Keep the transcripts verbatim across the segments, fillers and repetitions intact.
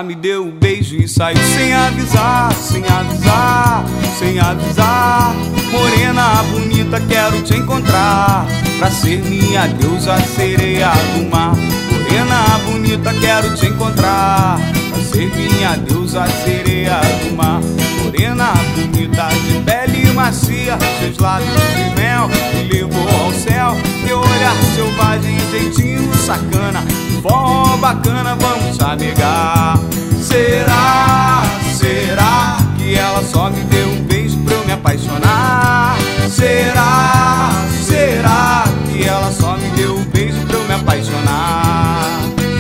me deu um beijo e saiu sem avisar, sem avisar, sem avisar. Morena bonita, quero te encontrar pra ser minha deusa, sereia do mar. Morena bonita, quero te encontrar pra ser minha deusa, sereia do mar. Morena bonita, de pele macia, seus lábios de mel me levou ao céu. Teu olhar selvagem, jeitinho sacana, forró bacana, vamos chamegar. Será, será que ela só me deu um beijo pra eu me apaixonar? Será, será que ela só me deu um beijo pra eu me apaixonar?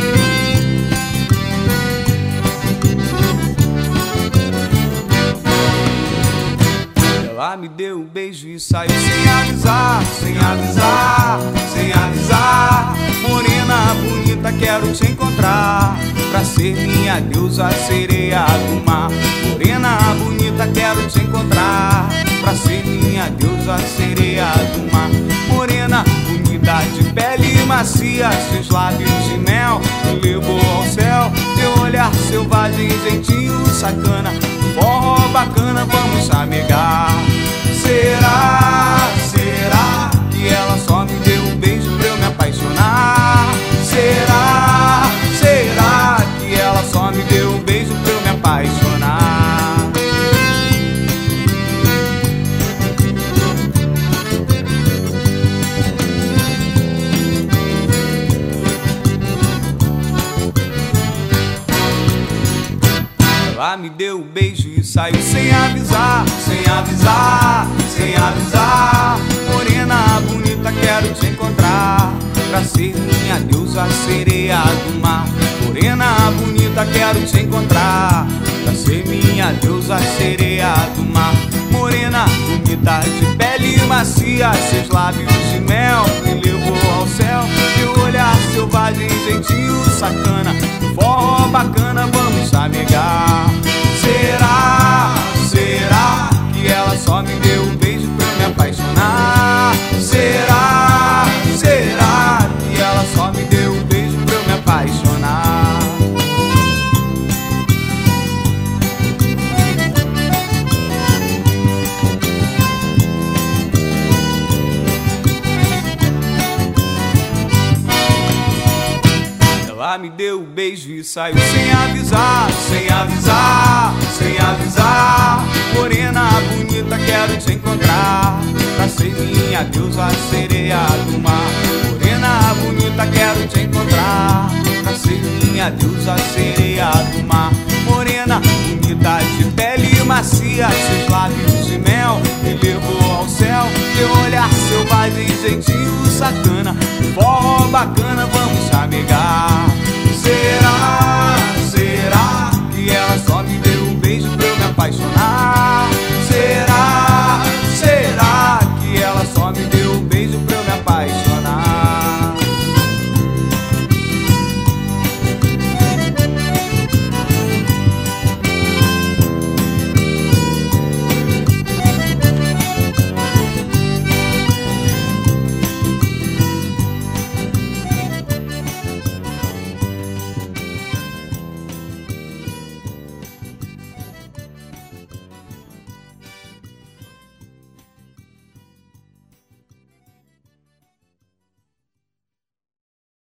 Ela me deu um beijo e saiu sem avisar, sem avisar, sem avisar. Morena bonita, quero te encontrar pra ser minha deusa, sereia do mar. Morena bonita, quero te encontrar pra ser minha deusa, sereia do mar. Morena bonita, de pele macia, seus lábios de mel me levou ao céu. Teu olhar selvagem, jeitinho sacana, forró bacana, vamos chamegar. Será, será que ela só me deu um beijo pra eu me apaixonar? Será, será que ela só me deu um beijo pra eu me apaixonar? Ela me deu um beijo e saiu sem avisar, sem avisar, sem avisar. Morena bonita, quero te encontrar pra ser minha deusa, sereia do mar. Morena bonita, quero te encontrar pra ser minha deusa, sereia do mar. Morena bonita, de pele macia, seus lábios de mel me levou ao céu. Teu olhar selvagem, jeitinho sacana, forró bacana, vamos chamegar. Será, será que ela só me deu um beijo pra eu me apaixonar? Será, será que ela só me deu um beijo pra eu me apaixonar? Ela me deu um beijo e saiu sem avisar, sem avisar, sem avisar. Morena bonita, quero te encontrar pra ser minha deusa, sereia do mar. Morena bonita, quero te encontrar pra ser minha deusa, sereia do mar. Morena bonita, de pele macia, seus lábios de mel me levou ao céu. Teu olhar selvagem, jeitinho sacana, forró bacana, vamos